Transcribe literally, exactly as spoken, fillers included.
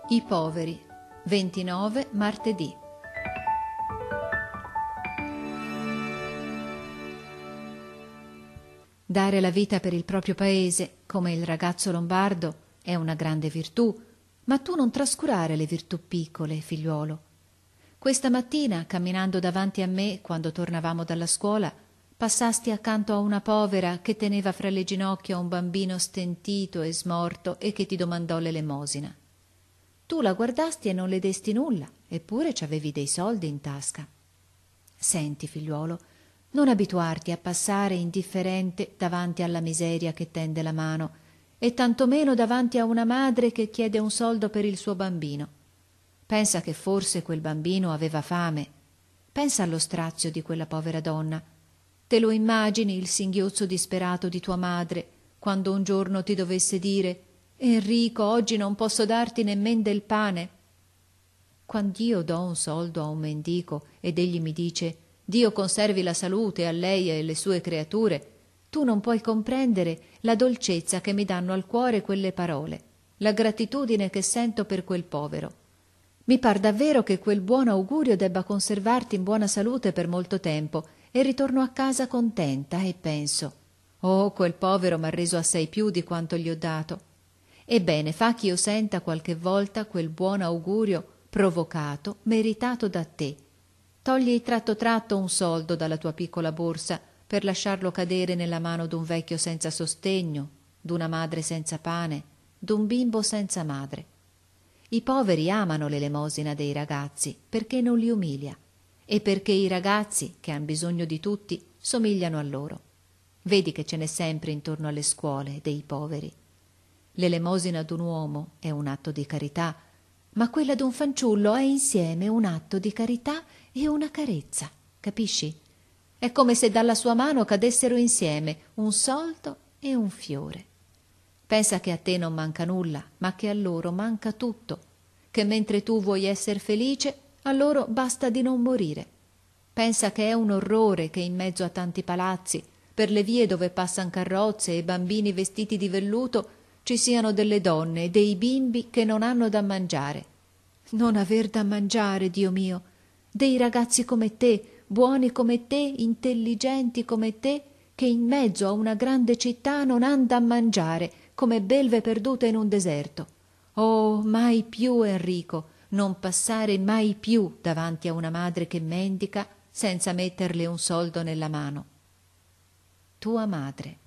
I poveri, ventinove martedì. Dare la vita per il proprio paese, come il ragazzo lombardo, è una grande virtù, ma tu non trascurare le virtù piccole, figliuolo. Questa mattina, camminando davanti a me, quando tornavamo dalla scuola, passasti accanto a una povera che teneva fra le ginocchia un bambino stentito e smorto e che ti domandò l'elemosina. Tu la guardasti e non le desti nulla, eppure ci avevi dei soldi in tasca. Senti, figliuolo, non abituarti a passare indifferente davanti alla miseria che tende la mano, e tantomeno davanti a una madre che chiede un soldo per il suo bambino. Pensa che forse quel bambino aveva fame. Pensa allo strazio di quella povera donna. Te lo immagini il singhiozzo disperato di tua madre, quando un giorno ti dovesse dire: Enrico, oggi non posso darti nemmen del pane. Quand'io do un soldo a un mendico ed egli mi dice: Dio conservi la salute a lei e alle sue creature, tu non puoi comprendere la dolcezza che mi danno al cuore quelle parole, la gratitudine che sento per quel povero. Mi par davvero che quel buon augurio debba conservarti in buona salute per molto tempo, e ritorno a casa contenta e penso: oh, quel povero m'ha reso assai più di quanto gli ho dato. Ebbene, fa ch'io senta qualche volta quel buon augurio provocato, meritato da te. Togli tratto tratto un soldo dalla tua piccola borsa per lasciarlo cadere nella mano d'un vecchio senza sostegno, d'una madre senza pane, d'un bimbo senza madre. I poveri amano l'elemosina dei ragazzi perché non li umilia, e perché i ragazzi, che han bisogno di tutti, somigliano a loro. Vedi che ce n'è sempre intorno alle scuole dei poveri. L'elemosina d'un uomo è un atto di carità, ma quella d'un fanciullo è insieme un atto di carità e una carezza, capisci? È come se dalla sua mano cadessero insieme un soldo e un fiore. Pensa che a te non manca nulla, ma che a loro manca tutto, che mentre tu vuoi esser felice, a loro basta di non morire. Pensa che è un orrore che in mezzo a tanti palazzi, per le vie dove passan carrozze e bambini vestiti di velluto, ci siano delle donne e dei bimbi che non hanno da mangiare. Non aver da mangiare, Dio mio, dei ragazzi come te, buoni come te, intelligenti come te, che in mezzo a una grande città non han da mangiare, come belve perdute in un deserto. Oh, mai più, Enrico, non passare mai più davanti a una madre che mendica senza metterle un soldo nella mano. Tua madre.